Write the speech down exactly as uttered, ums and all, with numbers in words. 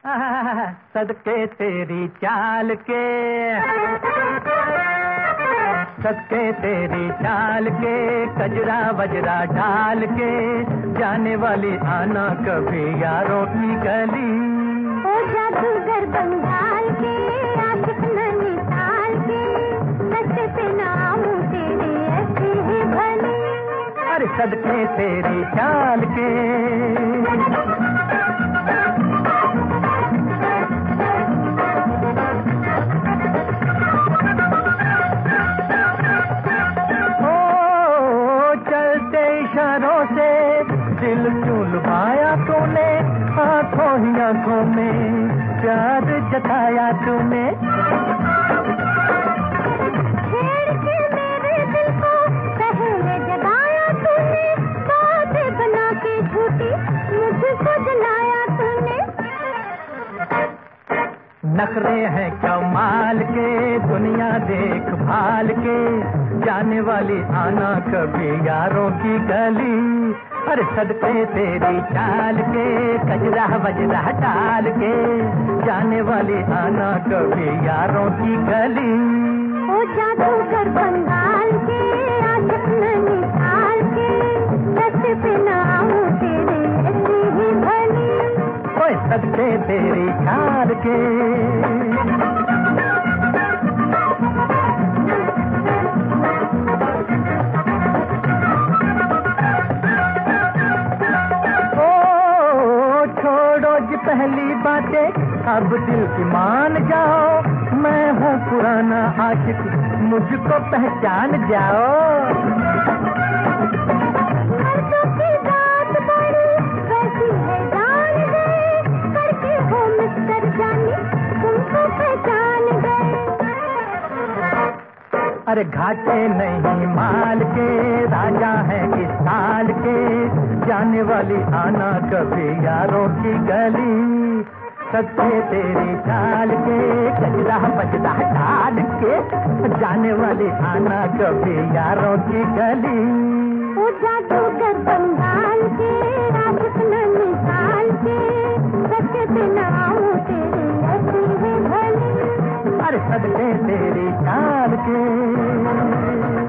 सदके तेरी चाल के, सदके तेरी चाल के, कजरा वजरा ढाल के, जाने वाली आना कभी यारों की गली। ओ जादूगर बंगाल के, आशिक नैनीताल के, नशे पे नाम तेरे ऐसी ही भली। अरे सदके तेरी चाल के। इशारों से दिल क्यों लुभाया तूने, आंखों ही आंखों में प्यार जताया तूने। छेड़ के मेरे दिल को पहले जगाया तूने, बातें बना के झूठी मुझको जलाया तूने। नखरे हैं कमाल के, दुनिया देख भाल के, जाने वाली आना कभी यारों की गली। अरे सदके तेरी चाल के, कजरा वजरा डाल के, जाने वाली आना कभी यारों की गली। ओ जादूगर बंगाल के, आशिक नैनीताल के, नशे पे नाम तेरे ऐसी ही भली। ओए सदके तेरी चाल के। पहली बातें अब दिल की मान जाओ, मैं हूँ पुराना आशिक मुझको पहचान जाओ। मर्दों की बात बड़ी कैसी है जान गए, करके हो मिस्टर जानी तुमको पहचान गए। अरे घाटे नहीं माल के, राजा है इस साल के, जाने वाली आना कभी यारों की गली। सदके तेरी चाल के, कजरा बजरा डाल के, जाने वाली आना कभी यारों की गली। ओ जादूगर बंगाल के, आशिक नैनीताल के, सच्चे बिना तेरे ऐसी ही भली। अरे सदके तेरी चाल के।